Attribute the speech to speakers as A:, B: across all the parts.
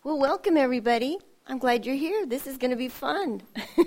A: Well, welcome everybody. I'm glad you're here. This is going to be fun.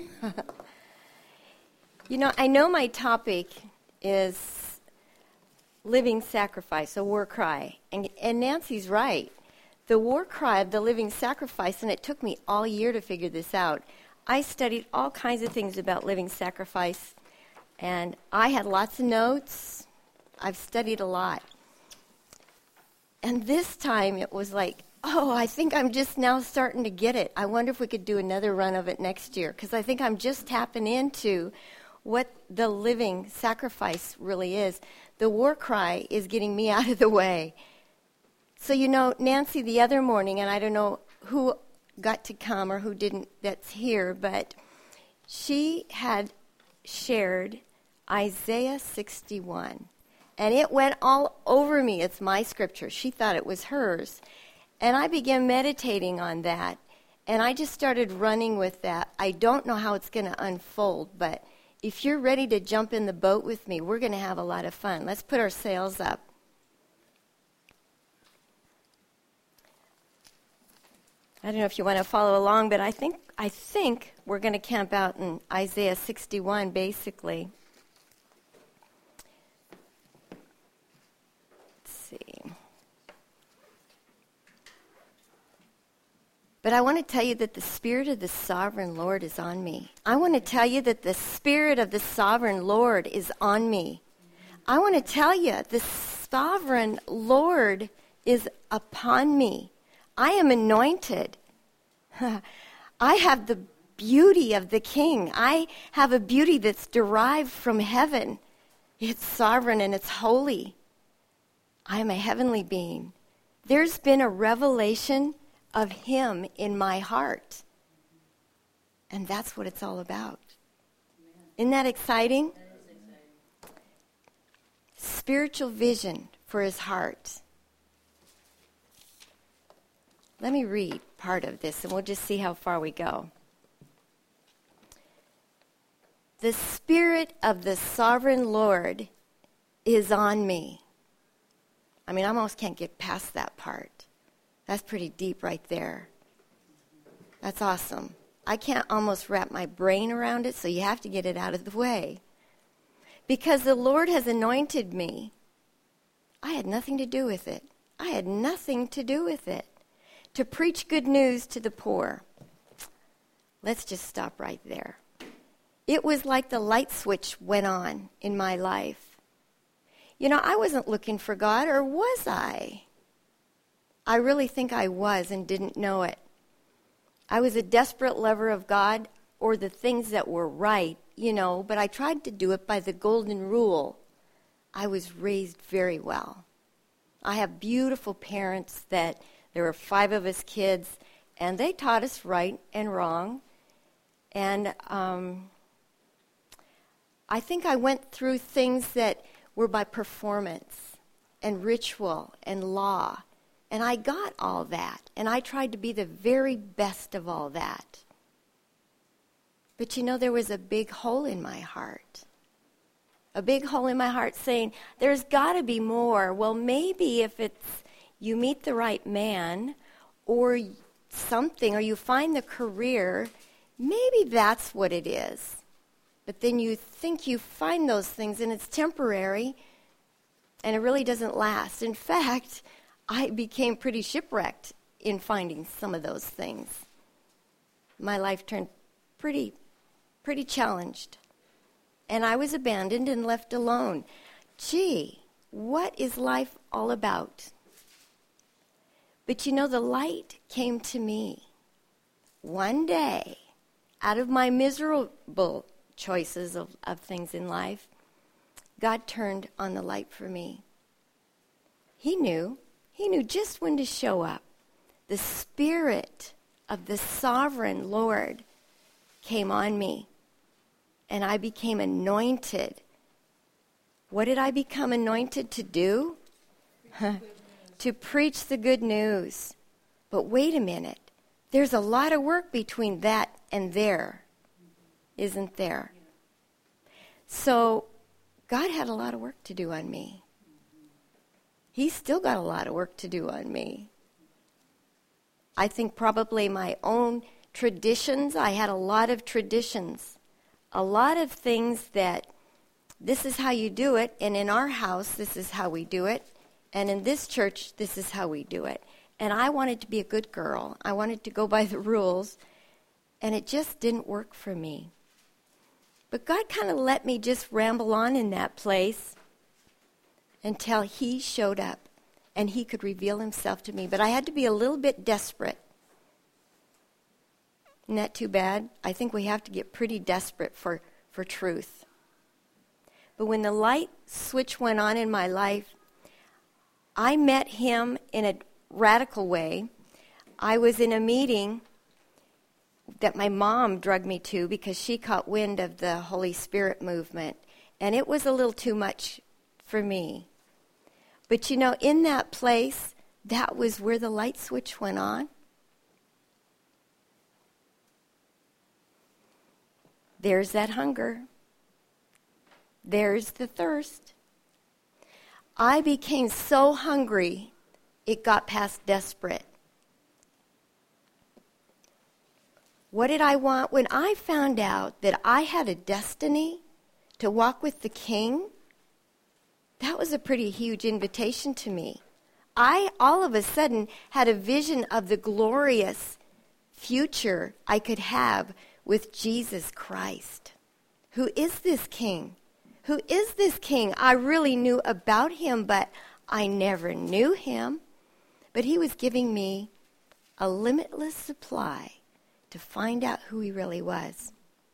A: I know my topic is living sacrifice, a war cry. And Nancy's right. The war cry of the living sacrifice, and it took me all year to figure this out. I studied all kinds of things about living sacrifice, and I had lots of notes. I've studied a lot. And this time it was like, I think I'm just now starting to get it. I wonder if we could do another run of it next year, because I think I'm just tapping into what the living sacrifice really is. The war cry is getting me out of the way. So, Nancy the other morning, and I don't know who got to come or who didn't that's here, but she had shared Isaiah 61. And it went all over me. It's my scripture. She thought it was hers. And I began meditating on that, and I just started running with that. I don't know how it's going to unfold, but if you're ready to jump in the boat with me, we're going to have a lot of fun. Let's put our sails up. I don't know if you want to follow along, but I think we're going to camp out in Isaiah 61, basically. Let's see. But I want to tell you that the Spirit of the Sovereign Lord is on me. I want to tell you that the Spirit of the Sovereign Lord is on me. I want to tell you the Sovereign Lord is upon me. I am anointed. I have the beauty of the King. I have a beauty that's derived from heaven. It's sovereign and it's holy. I am a heavenly being. There's been a revelation of Him in my heart. And that's what it's all about. Isn't that exciting?
B: That is exciting.
A: Spiritual vision for His heart. Let me read part of this and we'll just see how far we go. The Spirit of the Sovereign Lord is on me. I almost can't get past that part. That's pretty deep right there. That's awesome. I can't almost wrap my brain around it, so you have to get it out of the way. Because the Lord has anointed me. I had nothing to do with it. I had nothing to do with it. To preach good news to the poor. Let's just stop right there. It was like the light switch went on in my life. I wasn't looking for God, or was I? I really think I was and didn't know it. I was a desperate lover of God or the things that were right, but I tried to do it by the golden rule. I was raised very well. I have beautiful parents that there were 5 of us kids, and they taught us right and wrong. And I think I went through things that were by performance and ritual and law. And I got all that, and I tried to be the very best of all that. But there was a big hole in my heart. A big hole in my heart saying, there's got to be more. Well, maybe if it's you meet the right man or something, or you find the career, maybe that's what it is. But then you think you find those things, and it's temporary, and it really doesn't last. In fact, I became pretty shipwrecked in finding some of those things. My life turned pretty challenged. And I was abandoned and left alone. Gee, what is life all about? But the light came to me. One day, out of my miserable choices of things in life, God turned on the light for me. He knew just when to show up. The Spirit of the Sovereign Lord came on me, and I became anointed. What did I become anointed to do? To preach the good news. But wait a minute. There's a lot of work between that and there, isn't there? So God had a lot of work to do on me. He's still got a lot of work to do on me. I think probably my own traditions. I had a lot of traditions, a lot of things that this is how you do it, and in our house, this is how we do it, and in this church, this is how we do it. And I wanted to be a good girl. I wanted to go by the rules, and it just didn't work for me. But God kind of let me just ramble on in that place until he showed up and he could reveal himself to me. But I had to be a little bit desperate. Isn't that too bad? I think we have to get pretty desperate for truth. But when the light switch went on in my life, I met him in a radical way. I was in a meeting that my mom drugged me to because she caught wind of the Holy Spirit movement. And it was a little too much for me. But you know, in that place, that was where the light switch went on. There's that hunger. There's the thirst. I became so hungry, it got past desperate. What did I want? When I found out that I had a destiny to walk with the King, that was a pretty huge invitation to me. I, all of a sudden, had a vision of the glorious future I could have with Jesus Christ. Who is this King? Who is this King? I really knew about him, but I never knew him. But he was giving me a limitless supply to find out who he really was.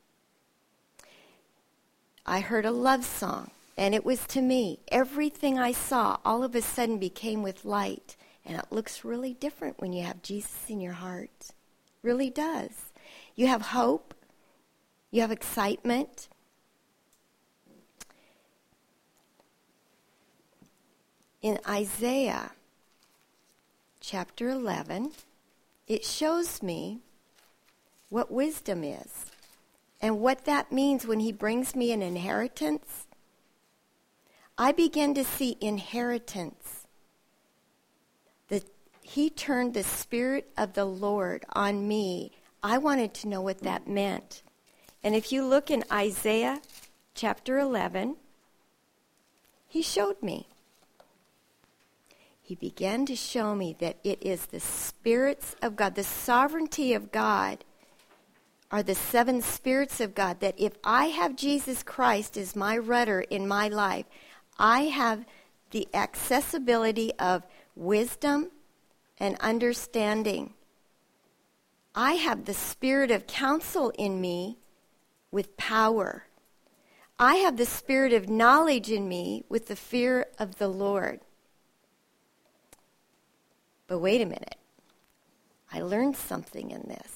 A: I heard a love song, and it was to me. Everything I saw all of a sudden became with light, and it looks really different when you have Jesus in your heart. Really does. You have hope. You have excitement. In Isaiah chapter 11, it shows me what wisdom is and what that means when he brings me an inheritance. I began to see inheritance. That he turned the Spirit of the Lord on me. I wanted to know what that meant. And if you look in Isaiah chapter 11, he showed me. He began to show me that it is the spirits of God, the sovereignty of God, are the seven spirits of God, that if I have Jesus Christ as my rudder in my life, I have the accessibility of wisdom and understanding. I have the spirit of counsel in me with power. I have the spirit of knowledge in me with the fear of the Lord. But wait a minute. I learned something in this.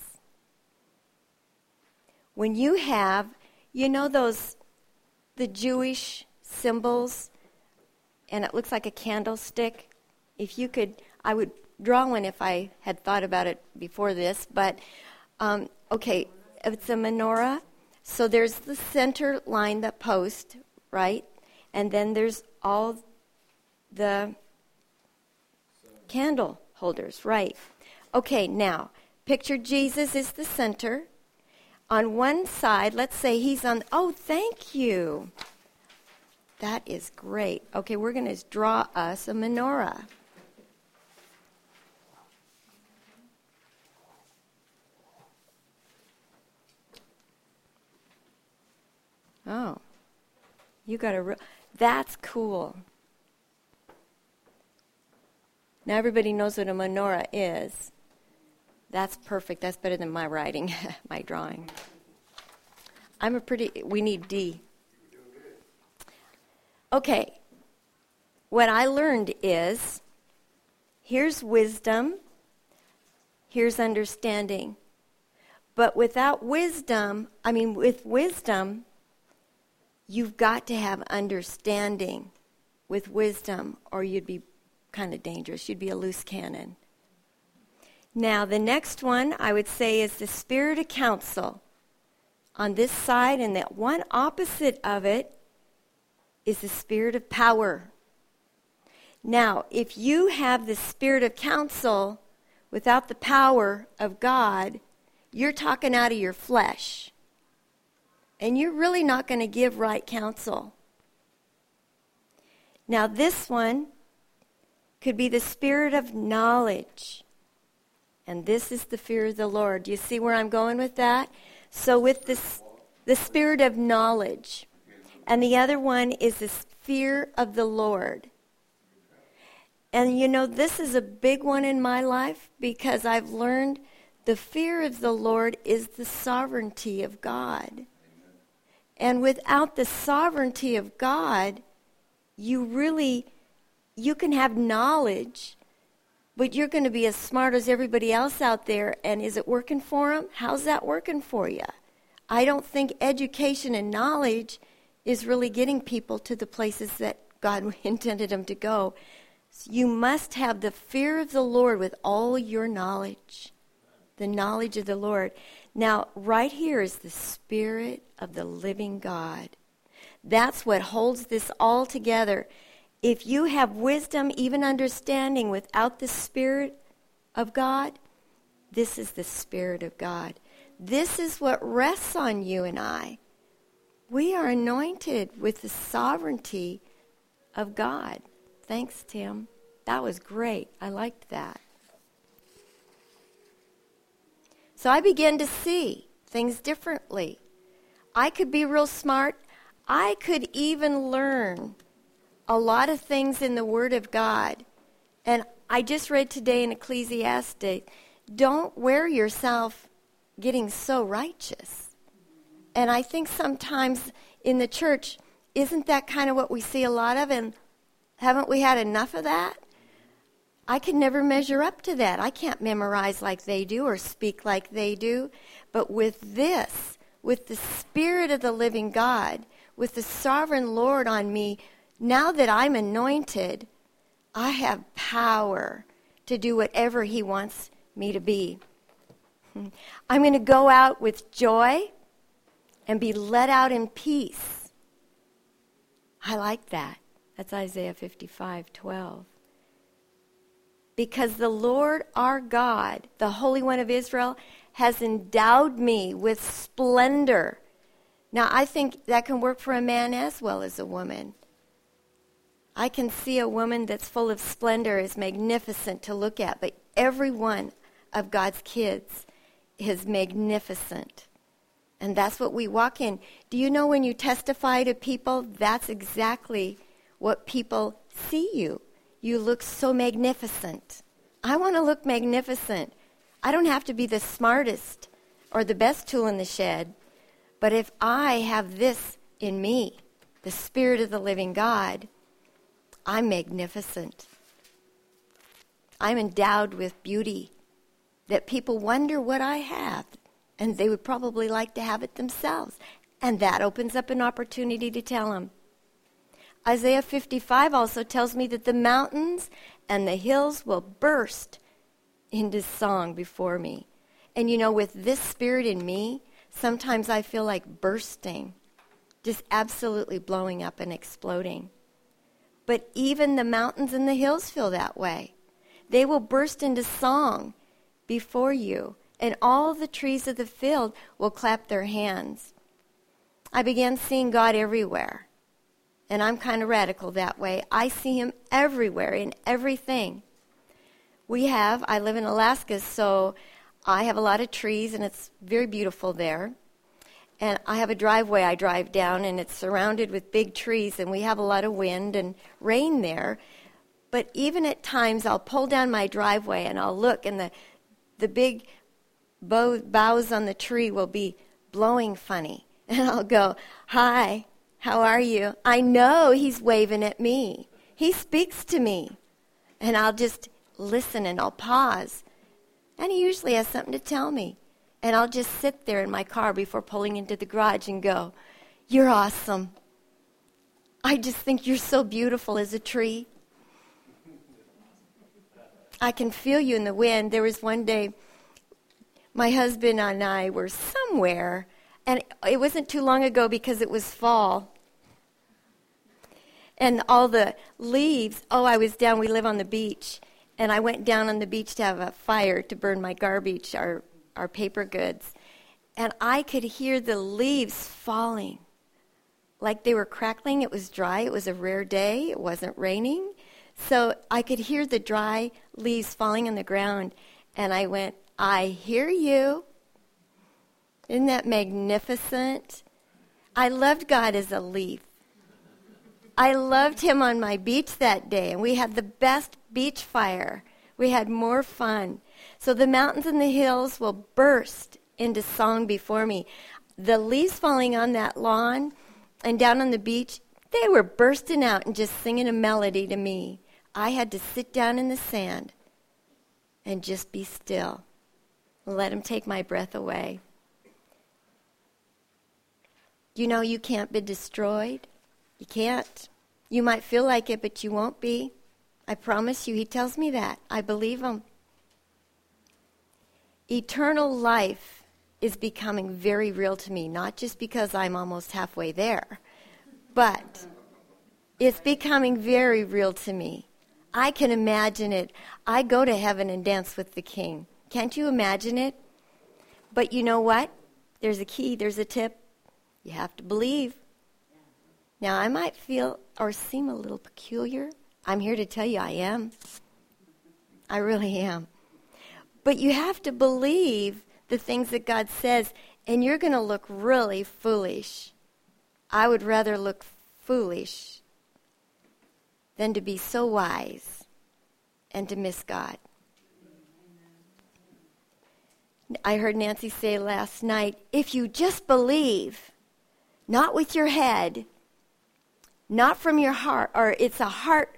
A: When you have, you know the Jewish symbols, and it looks like a candlestick? If you could, I would draw one if I had thought about it before this, but okay, it's a menorah. So there's the center line, the post, right? And then there's all the candle holders, right? Okay, now, picture Jesus is the center. On one side, let's say he's on, oh, thank you. That is great. Okay, we're going to draw us a menorah. Oh, you got a that's cool. Now everybody knows what a menorah is. That's perfect. That's better than my writing, my drawing. We need D. Okay. What I learned is, here's wisdom, here's understanding. But with wisdom, you've got to have understanding with wisdom, or you'd be kind of dangerous. You'd be a loose cannon. Now, the next one I would say is the spirit of counsel on this side, and that one opposite of it is the spirit of power. Now, if you have the spirit of counsel without the power of God, you're talking out of your flesh. And you're really not going to give right counsel. Now this one could be the spirit of knowledge. And this is the fear of the Lord. Do you see where I'm going with that? So with this, the spirit of knowledge. And the other one is the fear of the Lord. And you know, this is a big one in my life because I've learned the fear of the Lord is the sovereignty of God. And without the sovereignty of God, you can have knowledge, but you're going to be as smart as everybody else out there. And is it working for them? How's that working for you? I don't think education and knowledge is really getting people to the places that God intended them to go. So you must have the fear of the Lord with all your knowledge, the knowledge of the Lord. Now, right here is the Spirit of the living God. That's what holds this all together. If you have wisdom, even understanding, without the Spirit of God, this is the Spirit of God. This is what rests on you and I. We are anointed with the sovereignty of God. Thanks, Tim. That was great. I liked that. So I began to see things differently. I could be real smart. I could even learn a lot of things in the Word of God. And I just read today in Ecclesiastes, don't wear yourself getting so righteous. And I think sometimes in the church, isn't that kind of what we see a lot of? And haven't we had enough of that? I can never measure up to that. I can't memorize like they do or speak like they do. But with this, with the Spirit of the living God, with the sovereign Lord on me, now that I'm anointed, I have power to do whatever He wants me to be. I'm going to go out with joy and be let out in peace. I like that. That's Isaiah 55:12. Because the Lord our God, the Holy One of Israel, has endowed me with splendor. Now, I think that can work for a man as well as a woman. I can see a woman that's full of splendor is magnificent to look at, but every one of God's kids is magnificent. And that's what we walk in. Do you know when you testify to people, that's exactly what people see you. You look so magnificent. I want to look magnificent. I don't have to be the smartest or the best tool in the shed. But if I have this in me, the Spirit of the living God, I'm magnificent. I'm endowed with beauty that people wonder what I have. And they would probably like to have it themselves. And that opens up an opportunity to tell them. Isaiah 55 also tells me that the mountains and the hills will burst into song before me. And you know, with this Spirit in me, sometimes I feel like bursting, just absolutely blowing up and exploding. But even the mountains and the hills feel that way. They will burst into song before you, and all the trees of the field will clap their hands. I began seeing God everywhere. And I'm kind of radical that way. I see Him everywhere, in everything. I live in Alaska, so I have a lot of trees, and it's very beautiful there. And I have a driveway I drive down, and it's surrounded with big trees, and we have a lot of wind and rain there. But even at times, I'll pull down my driveway, and I'll look, and the big boughs on the tree will be blowing funny. And I'll go, "Hi. How are you?" I know He's waving at me. He speaks to me. And I'll just listen and I'll pause. And He usually has something to tell me. And I'll just sit there in my car before pulling into the garage and go, "You're awesome. I just think you're so beautiful as a tree. I can feel you in the wind." There was one day, my husband and I were somewhere, and it wasn't too long ago because it was fall. And all the leaves, we live on the beach, And I went down on the beach to have a fire to burn my garbage, our paper goods. And I could hear the leaves falling like they were crackling. It was dry. It was a rare day. It wasn't raining. So I could hear the dry leaves falling on the ground. And I went, I hear you. Isn't that magnificent? I loved God as a leaf. I loved him on my beach that day, and we had the best beach fire. We had more fun. So the mountains and the hills will burst into song before me. The leaves falling on that lawn and down on the beach, they were bursting out and just singing a melody to me. I had to sit down in the sand and just be still and let him take my breath away. You know you can't be destroyed. You can't. You might feel like it, but you won't be. I promise you, he tells me that. I believe him. Eternal life is becoming very real to me, not just because I'm almost halfway there, but it's becoming very real to me. I can imagine it. I go to heaven and dance with the King. Can't you imagine it? But you know what? There's a key, there's a tip. You have to believe. Now, I might feel or seem a little peculiar. I'm here to tell you I am. I really am. But you have to believe the things that God says, and you're going to look really foolish. I would rather look foolish than to be so wise and to miss God. I heard Nancy say last night, if you just believe, not with your head, not from your heart, or it's a heart,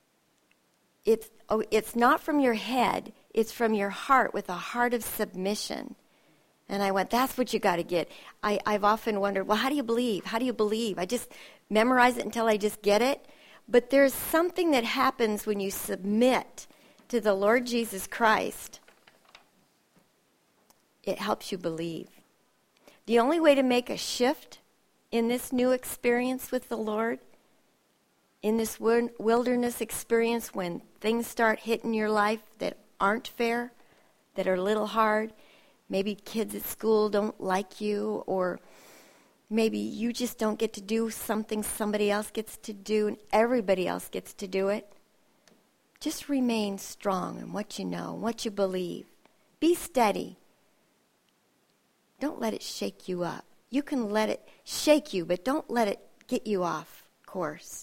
A: it's not from your head, it's from your heart with a heart of submission. And I went, that's what you got to get. I've often wondered, well, how do you believe? How do you believe? I just memorize it until I just get it. But there's something that happens when you submit to the Lord Jesus Christ. It helps you believe. The only way to make a shift in this new experience with the Lord, in this wilderness experience when things start hitting your life that aren't fair, that are a little hard, maybe kids at school don't like you, or maybe you just don't get to do something somebody else gets to do and everybody else gets to do it. Just remain strong in what you know, what you believe. Be steady. Don't let it shake you up. You can let it shake you, but don't let it get you off course.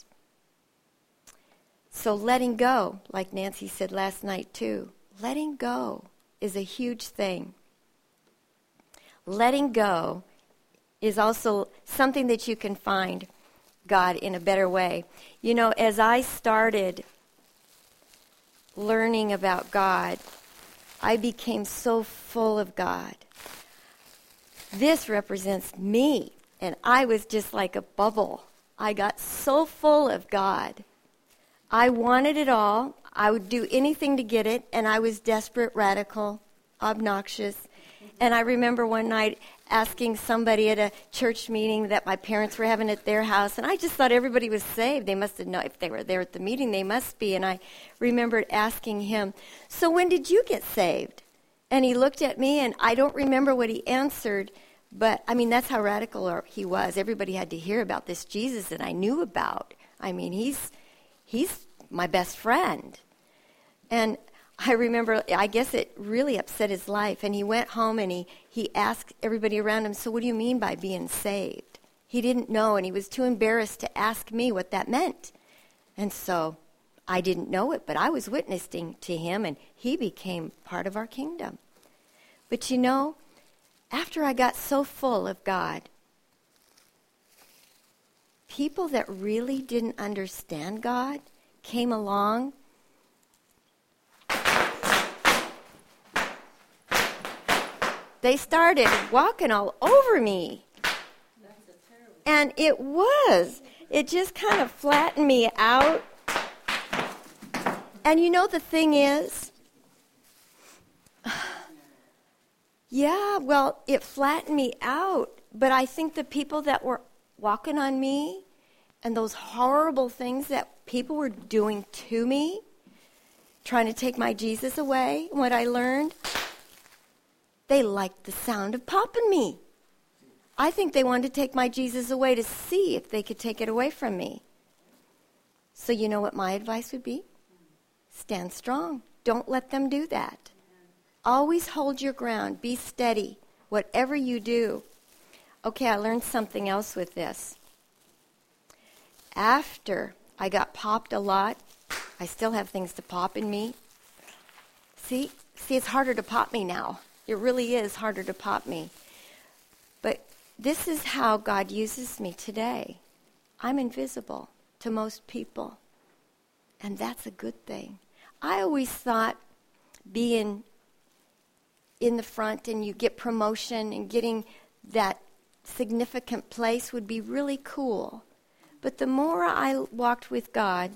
A: So letting go, like Nancy said last night too, letting go is a huge thing. Letting go is also something that you can find God in a better way. You know, as I started learning about God, I became so full of God. This represents me, and I was just like a bubble. I got so full of God. I wanted it all. I would do anything to get it, and I was desperate, radical, obnoxious. And I remember one night asking somebody at a church meeting that my parents were having at their house, and I just thought everybody was saved. They must have known, if they were there at the meeting, they must be. And I remembered asking him, so when did you get saved? And he looked at me, and I don't remember what he answered, but, I mean, that's how radical he was. Everybody had to hear about this Jesus that I knew about. I mean, he's my best friend. And I remember, I guess it really upset his life. And he went home and he asked everybody around him, so what do you mean by being saved? He didn't know, and he was too embarrassed to ask me what that meant. And so I didn't know it, but I was witnessing to him, and he became part of our kingdom. But you know, after I got so full of God, people that really didn't understand God came along. They started walking all over me. And it just kind of flattened me out. And you know the thing is, yeah, well, it flattened me out. But I think the people that were walking on me and those horrible things that people were doing to me trying to take my Jesus away. What I learned, they liked the sound of popping me. I think they wanted to take my Jesus away to see if they could take it away from me. So you know what my advice would be? Stand strong. Don't let them do that. Always hold your ground. Be steady, whatever you do. Okay, I learned something else with this. After I got popped a lot, I still have things to pop in me. See, it's harder to pop me now. It really is harder to pop me. But this is how God uses me today. I'm invisible to most people. And that's a good thing. I always thought being in the front and you get promotion and getting that significant place would be really cool. But the more I walked with God,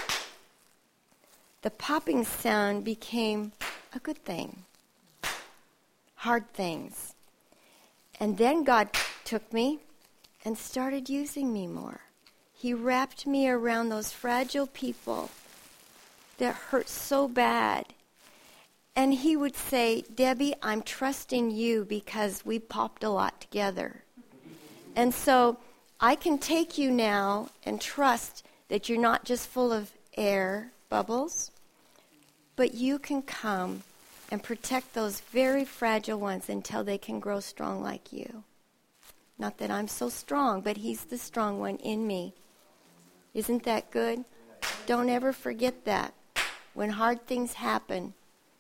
A: the popping sound became a good thing. Hard things. And then God took me and started using me more. He wrapped me around those fragile people that hurt so bad. And he would say, Debbie, I'm trusting you because we popped a lot together. And so I can take you now and trust that you're not just full of air bubbles, but you can come and protect those very fragile ones until they can grow strong like you. Not that I'm so strong, but he's the strong one in me. Isn't that good? Don't ever forget that. When hard things happen,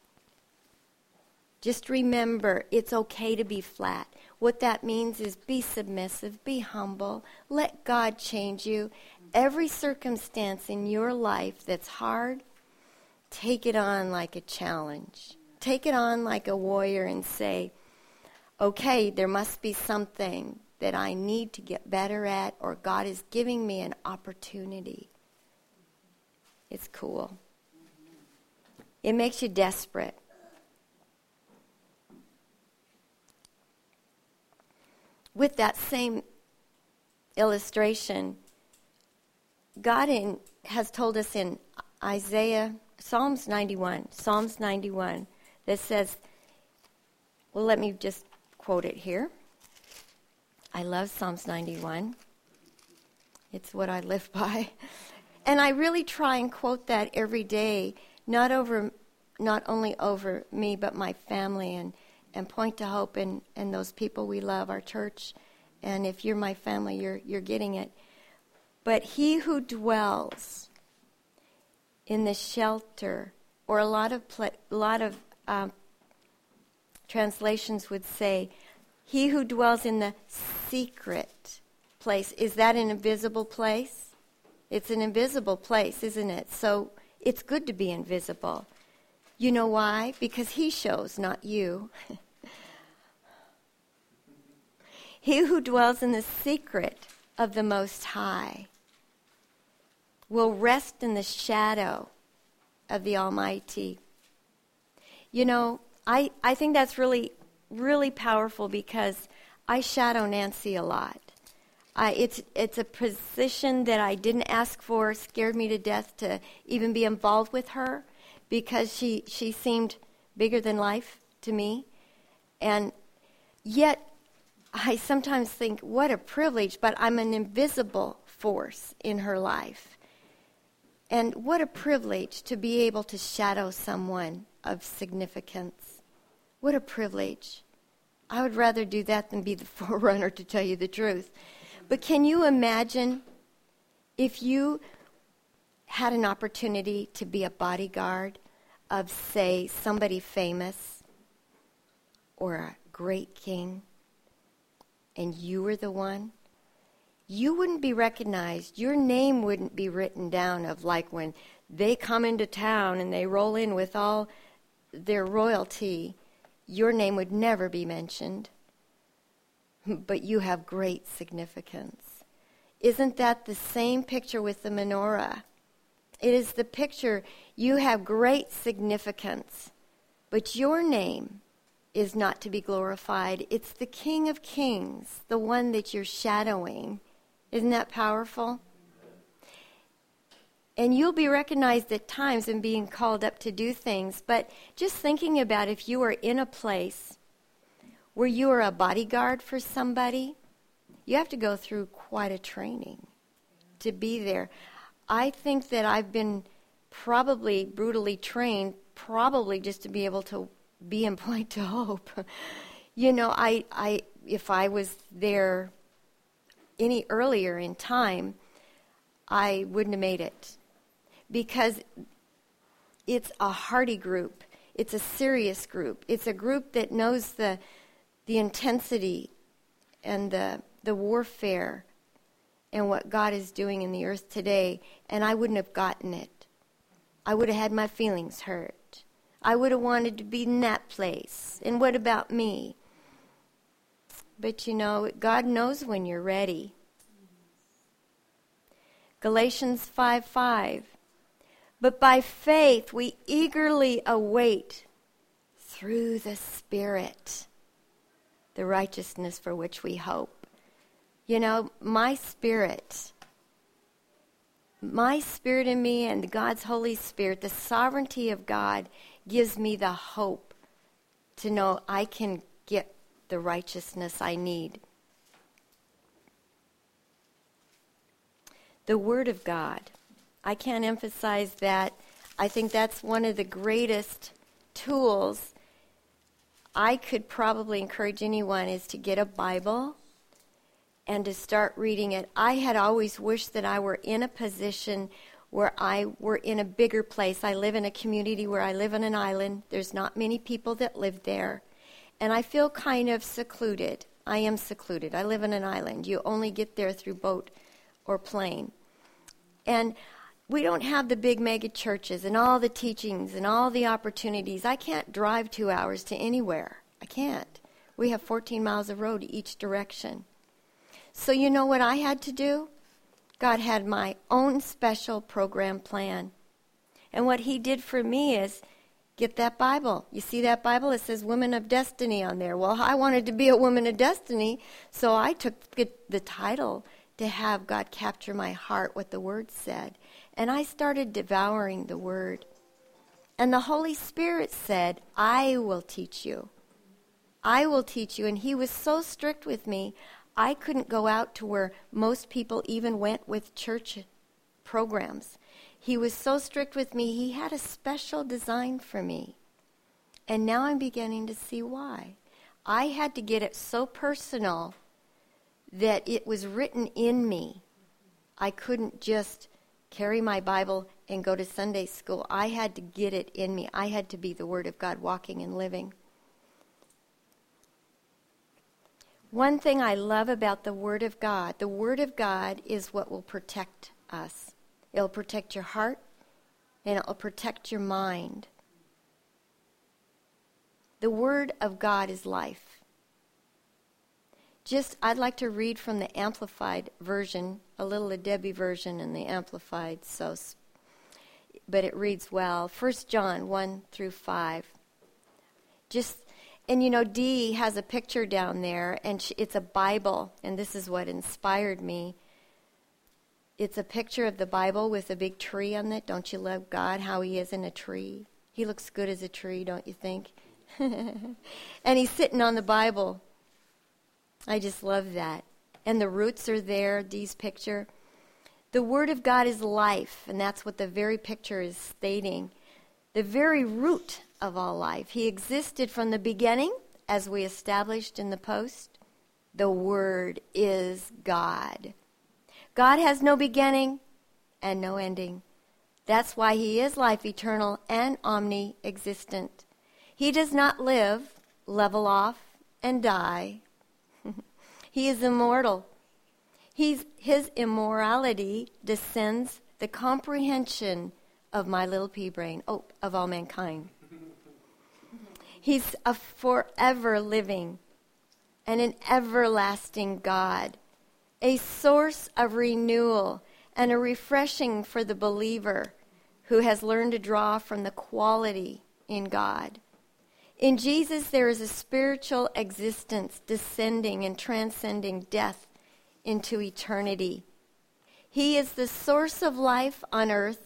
A: just remember it's okay to be flat. What that means is be submissive, be humble, let God change you. Every circumstance in your life that's hard, take it on like a challenge. Take it on like a warrior and say, okay, there must be something that I need to get better at, or God is giving me an opportunity. It's cool. It makes you desperate. With that same illustration, God has told us in Psalms 91, that says, well, let me just quote it here. I love Psalms 91. It's what I live by. And I really try and quote that every day, not only over me, but my family, and point to hope and those people we love, our church. And if you're my family, you're getting it. But he who dwells in the shelter, or a lot of translations would say, he who dwells in the secret place. Is that an invisible place? It's an invisible place, isn't it? So it's good to be invisible. You know why? Because he shows, not you. He who dwells in the secret of the Most High will rest in the shadow of the Almighty. You know, I think that's really, really powerful because I shadow Nancy a lot. It's a position that I didn't ask for, scared me to death to even be involved with her because she seemed bigger than life to me. And yet I sometimes think, what a privilege, but I'm an invisible force in her life. And what a privilege to be able to shadow someone of significance. What a privilege. I would rather do that than be the forerunner, to tell you the truth. But can you imagine if you had an opportunity to be a bodyguard of, say, somebody famous or a great king, and you were the one? You wouldn't be recognized. Your name wouldn't be written down of like when they come into town and they roll in with all their royalty. Your name would never be mentioned. But you have great significance. Isn't that the same picture with the menorah? It is the picture, you have great significance, but your name is not to be glorified. It's the King of Kings, the one that you're shadowing. Isn't that powerful? And you'll be recognized at times and being called up to do things. But just thinking about if you are in a place where you are a bodyguard for somebody, you have to go through quite a training to be there. I think that I've been probably brutally trained, probably just to be able to be in Point to Hope. You know, I if I was there any earlier in time, I wouldn't have made it. Because it's a hardy group. It's a serious group. It's a group that knows the intensity and the warfare and what God is doing in the earth today, and I wouldn't have gotten it. I would have had my feelings hurt. I would have wanted to be in that place. And what about me? But you know, God knows when you're ready. Galatians 5:5. But by faith we eagerly await through the Spirit the righteousness for which we hope. You know, my spirit in me and God's Holy Spirit, the sovereignty of God, gives me the hope to know I can get the righteousness I need. The Word of God. I can't emphasize that. I think that's one of the greatest tools I could probably encourage anyone is to get a Bible and to start reading it. I had always wished that I were in a position where I were in a bigger place. I live in a community where I live on an island. There's not many people that live there. And I feel kind of secluded. I am secluded. I live on an island. You only get there through boat or plane. And we don't have the big mega churches and all the teachings and all the opportunities. I can't drive 2 hours to anywhere. I can't. We have 14 miles of road each direction. So you know what I had to do? God had my own special program plan. And what he did for me is get that Bible. You see that Bible? It says Women of Destiny on there. Well, I wanted to be a woman of destiny, so I took the title to have God capture my heart, what the Word said. And I started devouring the Word. And the Holy Spirit said, I will teach you. I will teach you. And he was so strict with me, I couldn't go out to where most people even went with church programs. He was so strict with me, he had a special design for me. And now I'm beginning to see why. I had to get it so personal that it was written in me. I couldn't just carry my Bible and go to Sunday school. I had to get it in me. I had to be the Word of God walking and living. One thing I love about the Word of God is what will protect us. It'll protect your heart, and it'll protect your mind. The Word of God is life. I'd like to read from the Amplified version, a little of Debbie version in the Amplified, but it reads well. 1 John 1 through 5. And you know, Dee has a picture down there, and it's a Bible, and this is what inspired me. It's a picture of the Bible with a big tree on it. Don't you love God, how he is in a tree? He looks good as a tree, don't you think? And he's sitting on the Bible. I just love that. And the roots are there, Dee's picture. The Word of God is life, and that's what the very picture is stating. The very root of all life. He existed from the beginning, as we established in the post. The Word is God. God has no beginning and no ending. That's why he is life eternal and omni-existent. He does not live, level off, and die. He is immortal. His immorality descends the comprehension of my little pea brain, of all mankind. He's a forever living and an everlasting God, a source of renewal and a refreshing for the believer who has learned to draw from the quality in God. In Jesus, there is a spiritual existence descending and transcending death into eternity. He is the source of life on earth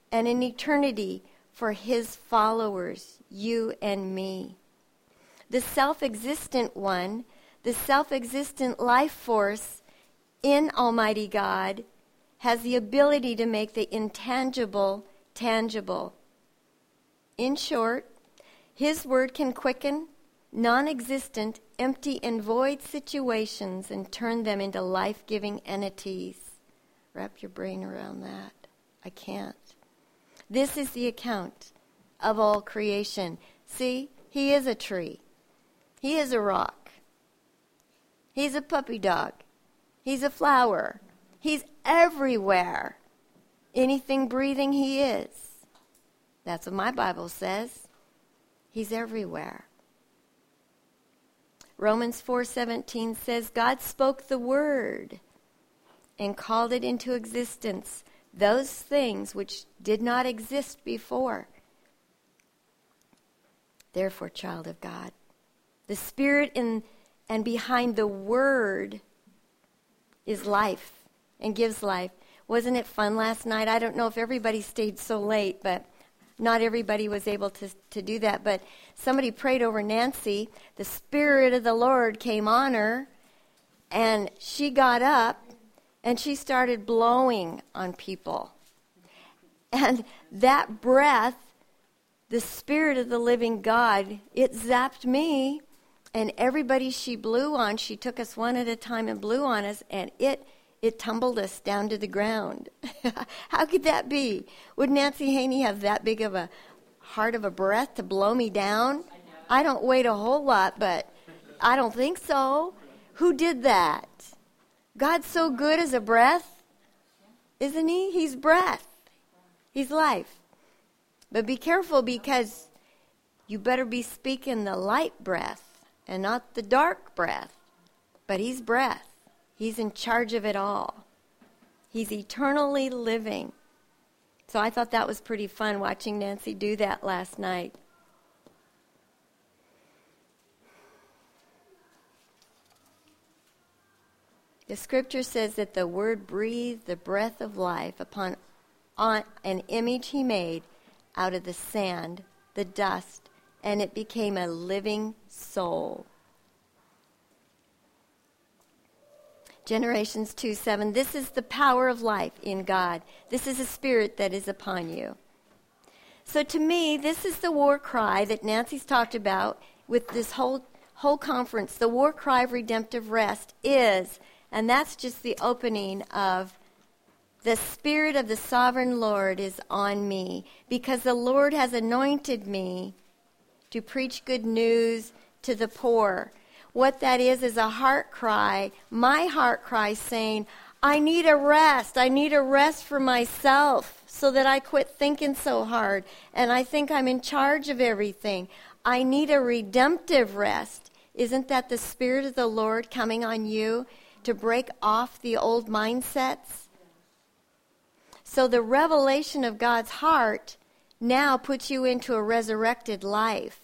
A: and an eternity for his followers, you and me. The self-existent one, the self-existent life force in Almighty God, has the ability to make the intangible tangible. In short, his word can quicken non-existent, empty and void situations and turn them into life-giving entities. Wrap your brain around that. I can't. This is the account of all creation. See, he is a tree. He is a rock. He's a puppy dog. He's a flower. He's everywhere. Anything breathing, he is. That's what my Bible says. He's everywhere. Romans 4:17 says, God spoke the word and called it into existence, those things which did not exist before. Therefore, child of God, the Spirit in and behind the word is life and gives life. Wasn't it fun last night? I don't know if everybody stayed so late, but not everybody was able to do that. But somebody prayed over Nancy. The Spirit of the Lord came on her, and she got up, and she started blowing on people. And that breath, the Spirit of the living God, it zapped me, and everybody she blew on, she took us one at a time and blew on us, and it tumbled us down to the ground. How could that be? Would Nancy Haney have that big of a heart of a breath to blow me down? I don't weigh a whole lot, but I don't think so. Who did that? God's so good as a breath, isn't he? He's breath. He's life. But be careful, because you better be speaking the light breath and not the dark breath. But he's breath. He's in charge of it all. He's eternally living. So I thought that was pretty fun watching Nancy do that last night. The scripture says that the word breathed the breath of life on an image he made out of the sand, the dust, and it became a living soul. Generations 2:7, this is the power of life in God. This is a spirit that is upon you. So to me, this is the war cry that Nancy's talked about with this whole conference. The war cry of redemptive rest is, and that's just the opening of, the Spirit of the Sovereign Lord is on me, because the Lord has anointed me to preach good news to the poor. What that is a heart cry, my heart cry saying, I need a rest. I need a rest for myself so that I quit thinking so hard and I think I'm in charge of everything. I need a redemptive rest. Isn't that the Spirit of the Lord coming on you to break off the old mindsets? So the revelation of God's heart now puts you into a resurrected life.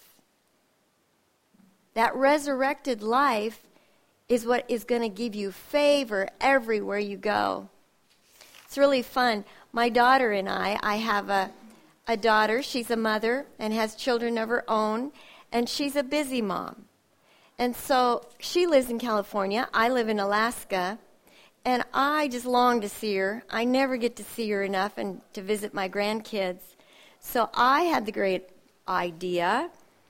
A: That resurrected life is what is going to give you favor everywhere you go. It's really fun. My daughter and I have a daughter. She's a mother and has children of her own, and she's a busy mom. And so she lives in California. I live in Alaska, and I just long to see her. I never get to see her enough and to visit my grandkids. So I had the great idea.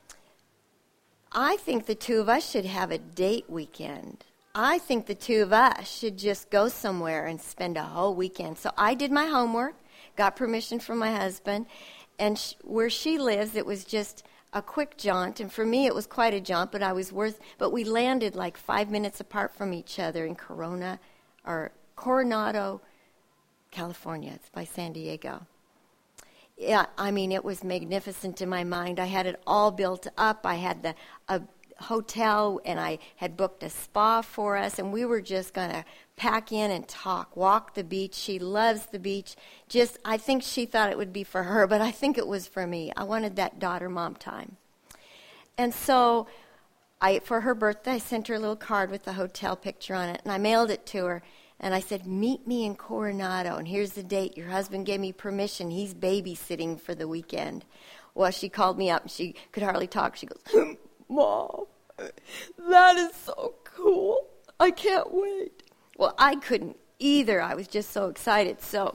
A: I think the two of us should have a date weekend. I think the two of us should just go somewhere and spend a whole weekend. So I did my homework, got permission from my husband, and where she lives, it was just a quick jaunt. And for me, it was quite a jaunt, but we landed like 5 minutes apart from each other in Coronado, California. It's by San Diego. Yeah, I mean, it was magnificent in my mind. I had it all built up. I had a hotel, and I had booked a spa for us, and we were just going to pack in and walk the beach. She loves the beach. I think she thought it would be for her, but I think it was for me. I wanted that daughter-mom time. And so for her birthday, I sent her a little card with the hotel picture on it, and I mailed it to her. And I said, meet me in Coronado, and here's the date. Your husband gave me permission. He's babysitting for the weekend. Well, she called me up, and she could hardly talk. She goes, Mom, that is so cool. I can't wait. Well, I couldn't either. I was just so excited. So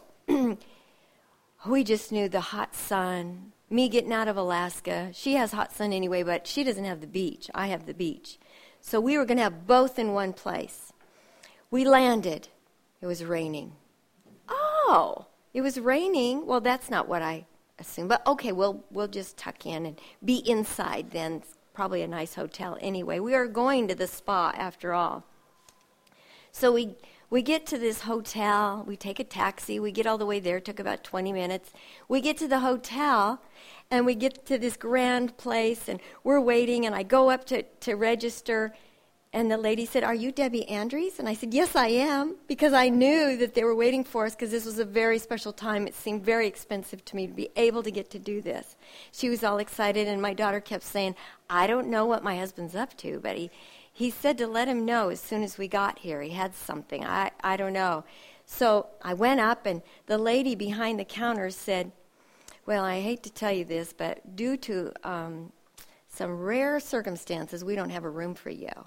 A: we just knew the hot sun, me getting out of Alaska. She has hot sun anyway, but she doesn't have the beach. I have the beach. So we were going to have both in one place. We landed. It was raining. Oh, it was raining. Well, that's not what I assumed. But okay, we'll just tuck in and be inside then. It's probably a nice hotel anyway. We are going to the spa after all. So we get to this hotel. We take a taxi. We get all the way there. It took about 20 minutes. We get to the hotel, and we get to this grand place, and we're waiting, and I go up to register, and the lady said, "Are you Debbie Andrews?" And I said, "Yes, I am," because I knew that they were waiting for us because this was a very special time. It seemed very expensive to me to be able to get to do this. She was all excited, and my daughter kept saying, "I don't know what my husband's up to, but he said to let him know as soon as we got here. He had something. I don't know." So I went up, and the lady behind the counter said, "Well, I hate to tell you this, but due to some rare circumstances, we don't have a room for you."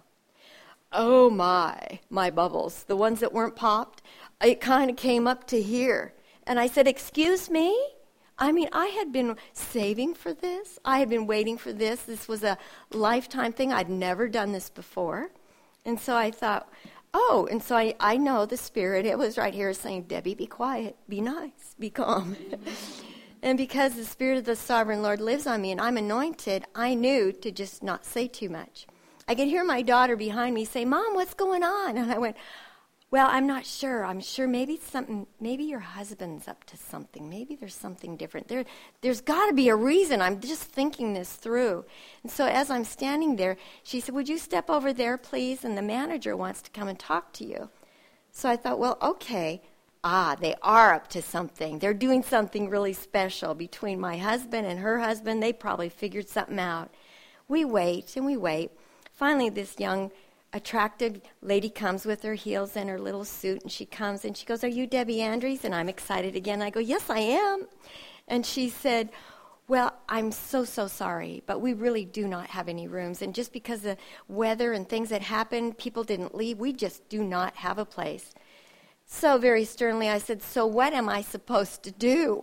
A: Oh, my bubbles, the ones that weren't popped, it kind of came up to here. And I said, "Excuse me?" I mean, I had been saving for this. I had been waiting for this. This was a lifetime thing. I'd never done this before. And so I thought, oh, and so I know the Spirit. It was right here saying, "Debbie, be quiet, be nice, be calm." And because the Spirit of the Sovereign Lord lives on me and I'm anointed, I knew to just not say too much. I could hear my daughter behind me say, "Mom, what's going on?" And I went, "Well, I'm not sure. I'm sure maybe your husband's up to something. Maybe there's something different. There's got to be a reason. I'm just thinking this through." And so as I'm standing there, she said, "Would you step over there, please? And the manager wants to come and talk to you." So I thought, well, okay. They are up to something. They're doing something really special between my husband and her husband. They probably figured something out. We wait and we wait. Finally, this young, attractive lady comes with her heels and her little suit, and she comes and she goes, "Are you Debbie Andrews?" And I'm excited again. I go, "Yes, I am." And she said, "Well, I'm so sorry, but we really do not have any rooms. And just because the weather and things that happened, people didn't leave. We just do not have a place." So very sternly I said, "So what am I supposed to do?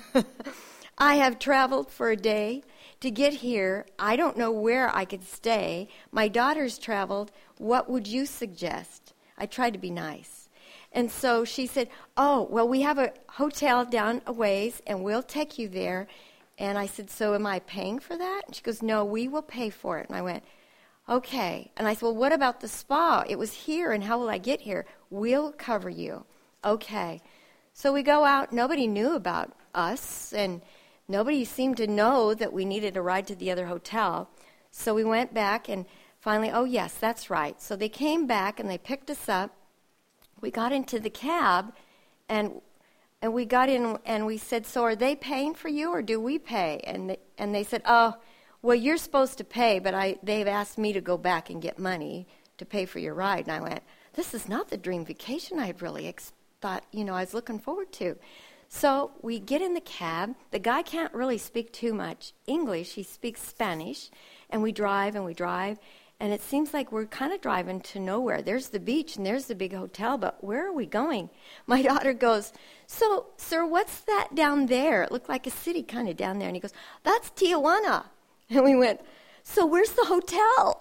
A: I have traveled for a day to get here. I don't know where I could stay. My daughter's traveled. What would you suggest?" I tried to be nice. And so she said, "Oh, well, we have a hotel down a ways, and we'll take you there." And I said, "So am I paying for that?" And she goes, "No, we will pay for it." And I went, "Okay." And I said, "Well, what about the spa? It was here, and how will I get here?" "We'll cover you." Okay. So we go out. Nobody knew about us, and nobody seemed to know that we needed a ride to the other hotel. So we went back, and finally, oh, yes, that's right. So they came back, and they picked us up. We got into the cab, and we got in, and we said, "So are they paying for you, or do we pay?" And they said, "Oh, well, you're supposed to pay, but they've asked me to go back and get money to pay for your ride." And I went, this is not the dream vacation I had really thought, I was looking forward to. So we get in the cab. The guy can't really speak too much English. He speaks Spanish. And we drive, and it seems like we're kind of driving to nowhere. There's the beach, and there's the big hotel, but where are we going? My daughter goes, "So, sir, what's that down there?" It looked like a city kind of down there. And he goes, "That's Tijuana." And we went, "So where's the hotel?"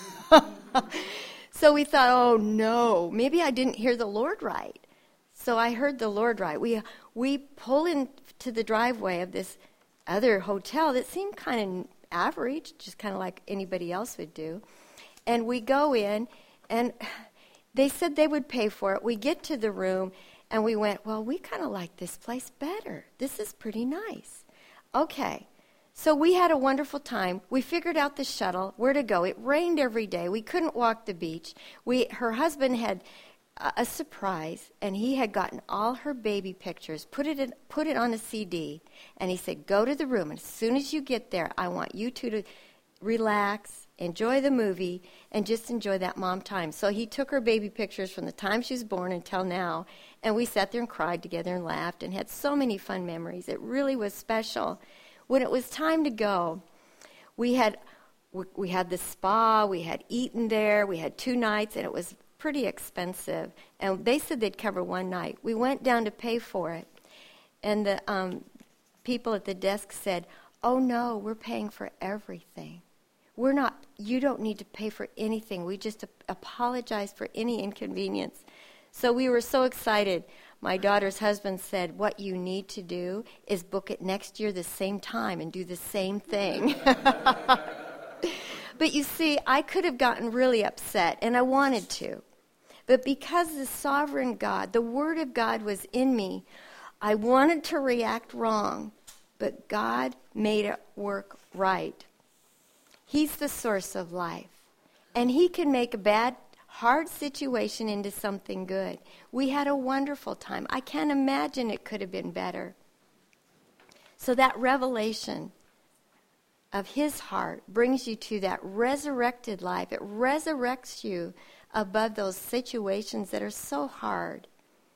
A: So we thought, oh, no, maybe I didn't hear the Lord right. So I heard the Lord right. We pull into the driveway of this other hotel that seemed kind of average, just kind of like anybody else would do. And we go in, and they said they would pay for it. We get to the room, and we went, well, we kind of like this place better. This is pretty nice. Okay. So we had a wonderful time. We figured out the shuttle, where to go. It rained every day. We couldn't walk the beach. Her husband had a surprise, and he had gotten all her baby pictures, put it on a CD, and he said, "Go to the room, and as soon as you get there, I want you two to relax enjoy the movie, and just enjoy that mom time. So he took her baby pictures from the time she was born until now, and we sat there and cried together and laughed and had so many fun memories. It really was special. When it was time to go, we had the spa, we had eaten there, we had 2 nights, and it was pretty expensive. And they said they'd cover 1 night. We went down to pay for it, and the people at the desk said, "Oh no, we're paying for everything. You don't need to pay for anything. We just apologize for any inconvenience." So we were so excited. My daughter's husband said, "What you need to do is book it next year the same time and do the same thing." But you see, I could have gotten really upset, and I wanted to. But because the sovereign God, the Word of God was in me, I wanted to react wrong, but God made it work right. He's the source of life, and He can make a bad, hard situation into something good. We had a wonderful time. I can't imagine it could have been better. So that revelation of His heart brings you to that resurrected life. It resurrects you above those situations that are so hard.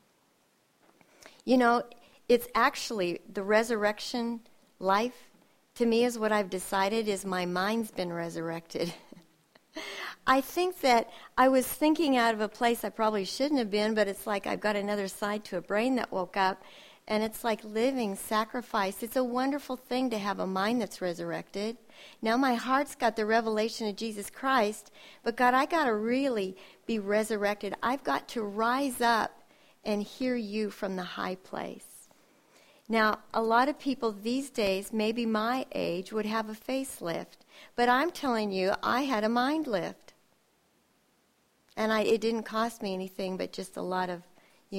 A: You know, it's actually the resurrection life, to me, is what I've decided is my mind's been resurrected. I think that I was thinking out of a place I probably shouldn't have been, but it's like I've got another side to a brain that woke up, and it's like living sacrifice. It's a wonderful thing to have a mind that's resurrected. Now my heart's got the revelation of Jesus Christ, but God, I got to really be resurrected. I've got to rise up and hear you from the high place. Now, a lot of people these days, maybe my age, would have a facelift, but I'm telling you, I had a mind lift. And it didn't cost me anything but just a lot of,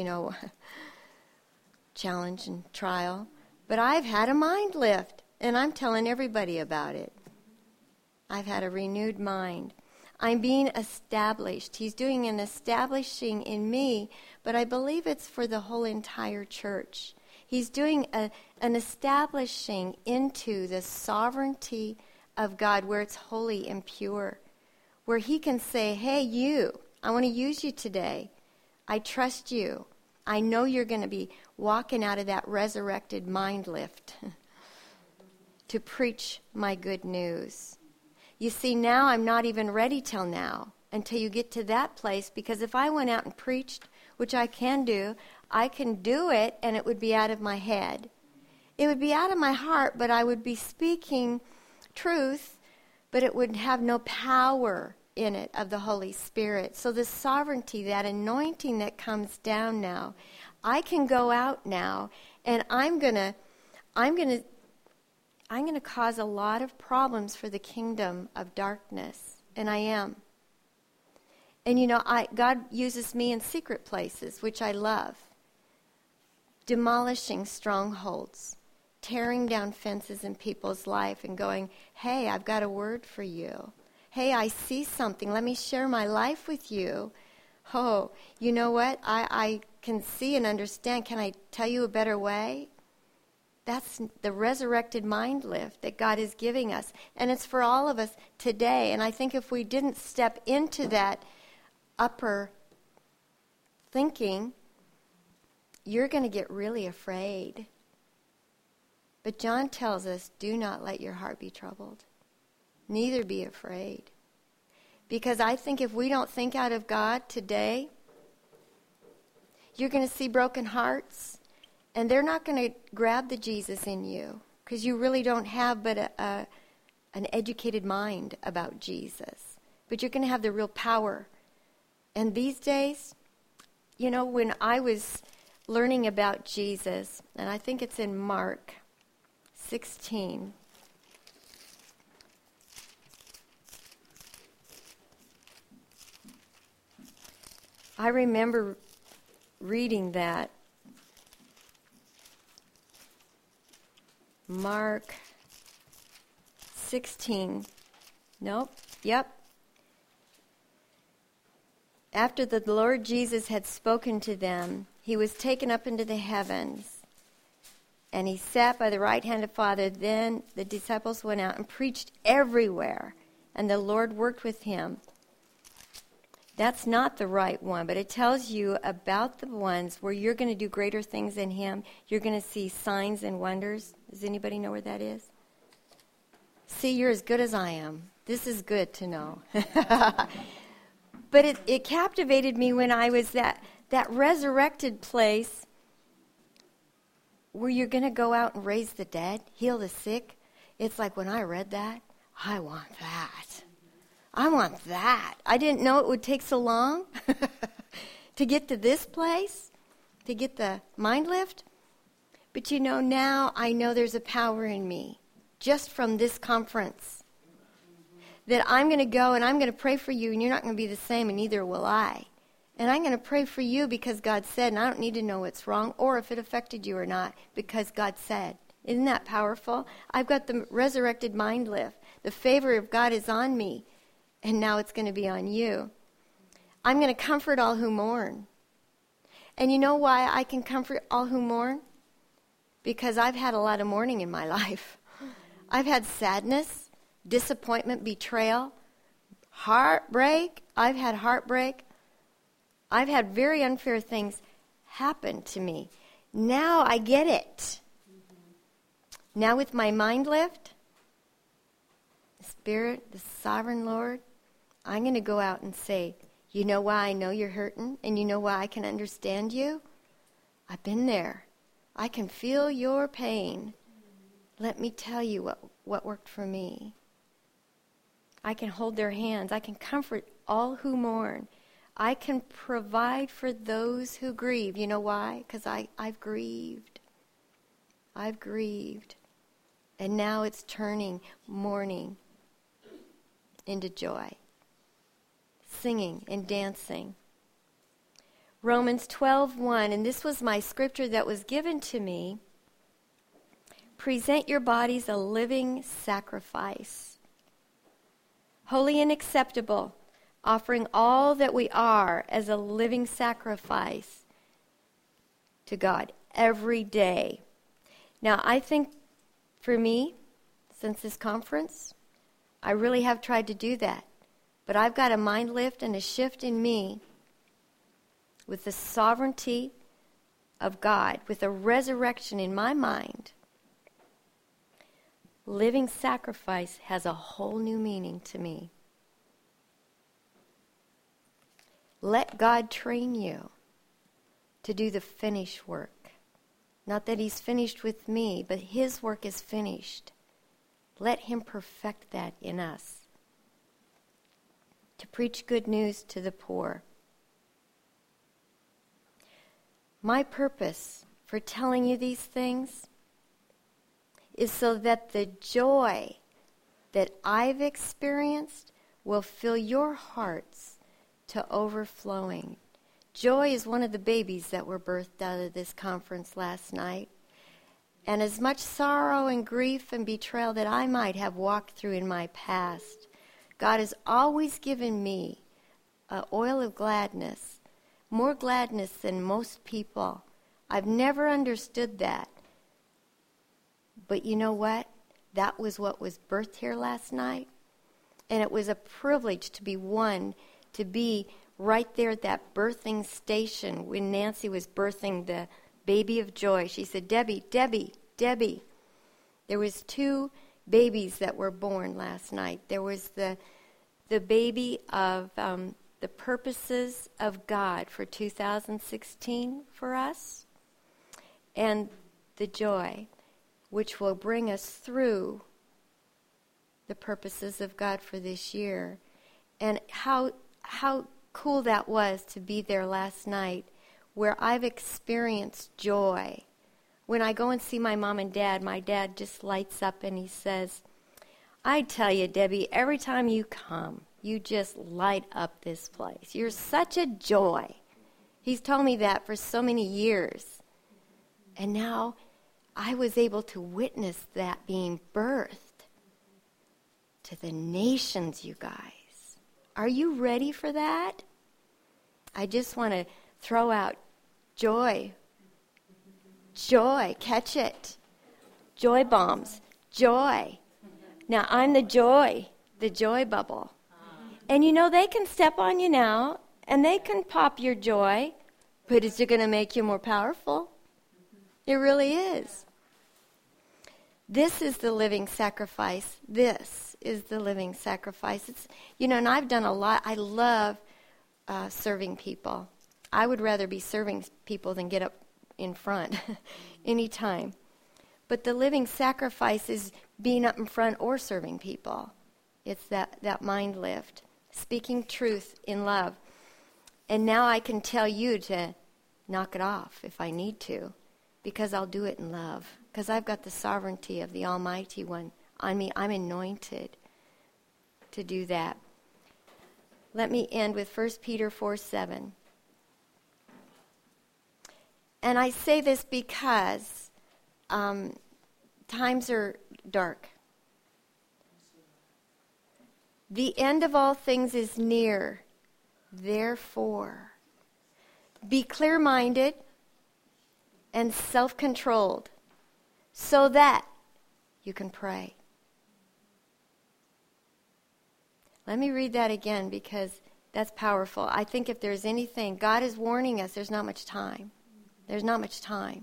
A: challenge and trial. But I've had a mind lift, and I'm telling everybody about it. I've had a renewed mind. I'm being established. He's doing an establishing in me, but I believe it's for the whole entire church. He's doing an establishing into the sovereignty of God where it's holy and pure, where He can say, "Hey, you, I want to use you today. I trust you. I know you're going to be walking out of that resurrected mind lift to preach my good news." You see, now I'm not even ready till now, until you get to that place, because if I went out and preached, which I can do it, and it would be out of my head. It would be out of my heart, but I would be speaking truth, but it would have no power in it of the Holy Spirit. So the sovereignty, that anointing that comes down now, I can go out now, and I'm gonna cause a lot of problems for the kingdom of darkness, and I am. And God uses me in secret places, which I love. Demolishing strongholds, tearing down fences in people's life and going, "Hey, I've got a word for you. Hey, I see something. Let me share my life with you. Oh, you know what? I can see and understand. Can I tell you a better way?" That's the resurrected mind lift that God is giving us. And it's for all of us today. And I think if we didn't step into that upper thinking, you're going to get really afraid. But John tells us, "Do not let your heart be troubled. Neither be afraid." Because I think if we don't think out of God today, you're going to see broken hearts, and they're not going to grab the Jesus in you, because you really don't have but an educated mind about Jesus. But you're going to have the real power. And these days, when I was learning about Jesus, and I think it's in Mark 16, I remember reading that. Mark 16. Nope. Yep. After the Lord Jesus had spoken to them, He was taken up into the heavens, and He sat by the right hand of the Father. Then the disciples went out and preached everywhere and the Lord worked with him. That's not the right one, but it tells you about the ones where you're going to do greater things than him. You're going to see signs and wonders. Does anybody know where that is? See, you're as good as I am. This is good to know. But it captivated me when I was that resurrected place where you're going to go out and raise the dead, heal the sick. It's like when I read that, I want that. I want that. I didn't know it would take so long to get to this place, to get the mind lift. But now I know there's a power in me just from this conference that I'm going to go and I'm going to pray for you, and you're not going to be the same, and neither will I. And I'm going to pray for you because God said, and I don't need to know what's wrong or if it affected you or not, because God said. Isn't that powerful? I've got the resurrected mind lift. The favor of God is on me, and now it's going to be on you. I'm going to comfort all who mourn. And you know why I can comfort all who mourn? Because I've had a lot of mourning in my life. I've had sadness, disappointment, betrayal, heartbreak. I've had heartbreak. I've had very unfair things happen to me. Now I get it. Now with my mind lift, the Spirit, the Sovereign Lord, I'm going to go out and say, you know why I know you're hurting? And you know why I can understand you? I've been there. I can feel your pain. Let me tell you what worked for me. I can hold their hands. I can comfort all who mourn. I can provide for those who grieve. You know why? Because I've grieved. I've grieved. And now it's turning mourning into joy. Singing and dancing. Romans 12:1, and this was my scripture that was given to me. Present your bodies a living sacrifice, holy and acceptable, offering all that we are as a living sacrifice to God every day. Now, I think for me, since this conference, I really have tried to do that. But I've got a mind lift and a shift in me with the sovereignty of God, with a resurrection in my mind. Living sacrifice has a whole new meaning to me. Let God train you to do the finished work. Not that he's finished with me, but his work is finished. Let him perfect that in us. To preach good news to the poor. My purpose for telling you these things is so that the joy that I've experienced will fill your hearts to overflowing. Joy is one of the babies that were birthed out of this conference last night. And as much sorrow and grief and betrayal that I might have walked through in my past, God has always given me an oil of gladness, more gladness than most people. I've never understood that. But you know what? That was what was birthed here last night. And it was a privilege to be one, to be right there at that birthing station when Nancy was birthing the baby of joy. She said, Debbie, Debbie, Debbie. There was 2 babies that were born last night. There was the baby of the purposes of God for 2016 for us, and the joy which will bring us through the purposes of God for this year. And how cool that was to be there last night, where I've experienced joy. When I go and see my mom and dad, my dad just lights up and he says, I tell you, Debbie, every time you come, you just light up this place. You're such a joy. He's told me that for so many years. And now I was able to witness that being birthed to the nations, you guys. Are you ready for that? I just want to throw out joy. Joy. Catch it. Joy bombs. Joy. Now, I'm the joy the joy bubble. And you know, they can step on you now, and they can pop your joy, but is it going to make you more powerful? It really is. This is the living sacrifice. This is the living sacrifice. It's, you know, and I've done a lot. I love serving people. I would rather be serving people than get up in front anytime. But the living sacrifice is being up in front or serving people. It's that mind lift, speaking truth in love. And now I can tell you to knock it off if I need to, because I'll do it in love, because I've got the sovereignty of the Almighty One on me. I'm anointed to do that. Let me end with 1 Peter 4:7. And I say this because times are dark. The end of all things is near. Therefore, be clear-minded and self-controlled so that you can pray. Let me read that again because that's powerful. I think if there's anything, God is warning us, there's not much time. There's not much time.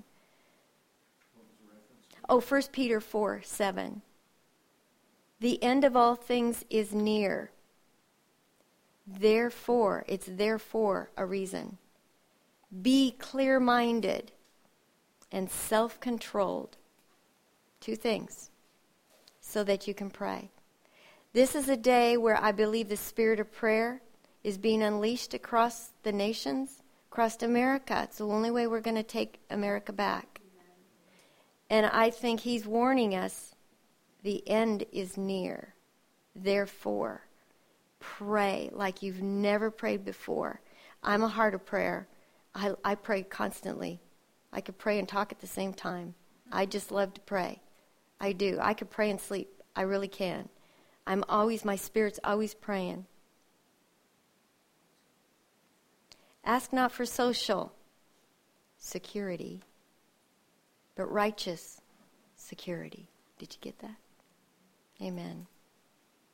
A: Oh, 1 Peter 4:7. The end of all things is near. Therefore, it's therefore a reason. Be clear-minded and self-controlled. Two things. So that you can pray. This is a day where I believe the spirit of prayer is being unleashed across the nations, across America. It's the only way we're going to take America back. And I think he's warning us, the end is near. Therefore, pray like you've never prayed before. I'm a heart of prayer. I pray constantly. I could pray and talk at the same time. I just love to pray. I do. I could pray and sleep. I really can. My spirit's always praying. Ask not for social security, but righteous security. Did you get that? Amen.